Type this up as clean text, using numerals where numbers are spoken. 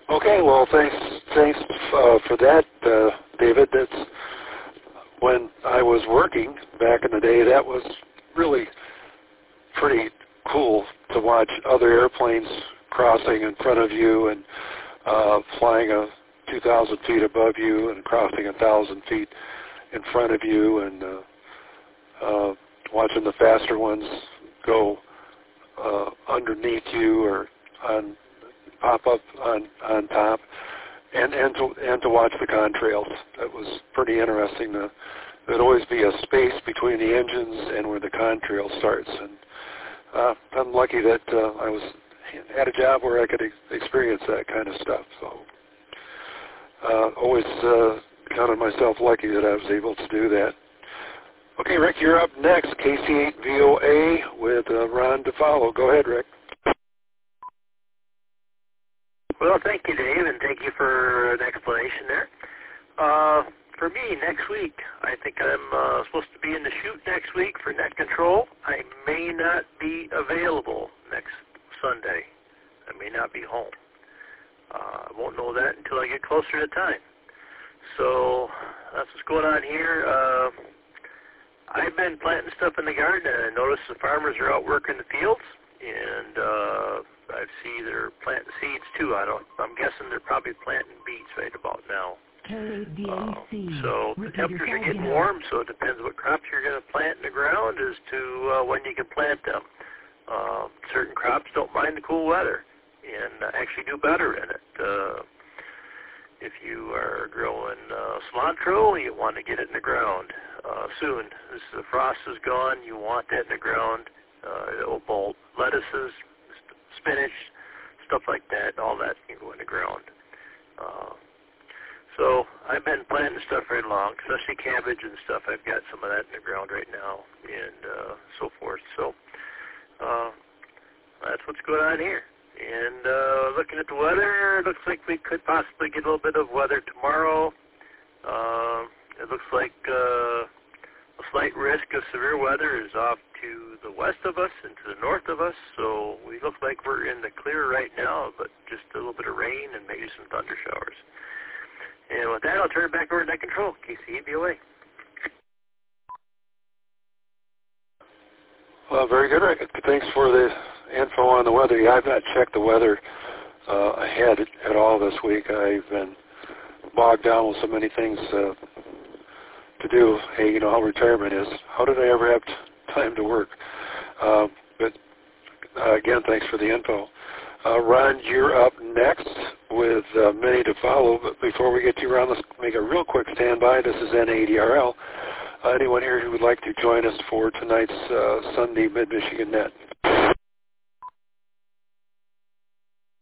Okay, well, thanks for that, David. That's when I was working back in the day. That was really pretty cool to watch other airplanes crossing in front of you and flying 2,000 feet above you and crossing 1,000 feet in front of you, and watching the faster ones go underneath you or pop up on top, and to watch the contrails. That was pretty interesting. There'd always be a space between the engines and where the contrail starts, and I'm lucky that I had a job where I could experience that kind of stuff. So always counted myself lucky that I was able to do that. Okay, Rick, you're up next. KC8VOA with Ron DeFallo. Go ahead, Rick. Well, thank you, Dave, and thank you for an explanation there. For me, next week, I think I'm supposed to be in the chute next week for net control. I may not be available next Sunday. I may not be home. I won't know that until I get closer to time. So that's what's going on here. I've been planting stuff in the garden, and I noticed the farmers are out working the fields, and I see they're planting seeds too. I'm guessing they're probably planting beets right about now. So the temperatures are getting warm, so it depends what crops you're going to plant in the ground as to when you can plant them. Certain crops don't mind the cool weather and actually do better in it. If you are growing cilantro, you want to get it in the ground soon. As the frost is gone, you want that in the ground. It will bolt. Lettuces, spinach, stuff like that, all that can go in the ground. So I've been planting stuff right along, especially cabbage and stuff. I've got some of that in the ground right now and so forth. So that's what's going on here. And looking at the weather, it looks like we could possibly get a little bit of weather tomorrow. It looks like a slight risk of severe weather is off to the west of us and to the north of us. So we look like we're in the clear right now, but just a little bit of rain and maybe some thunder showers. And with that, I'll turn it back over to net control, KC8VOA. Well, very good, Rick. Thanks for the info on the weather. Yeah, I've not checked the weather ahead at all this week. I've been bogged down with so many things to do. Hey, you know how retirement is. How did I ever have time to work? But again, thanks for the info. Ron, you're up next with many to follow. But before we get to you, Ron, let's make a real quick standby. This is N80RL. Anyone here who would like to join us for tonight's Sunday Mid-Michigan Net?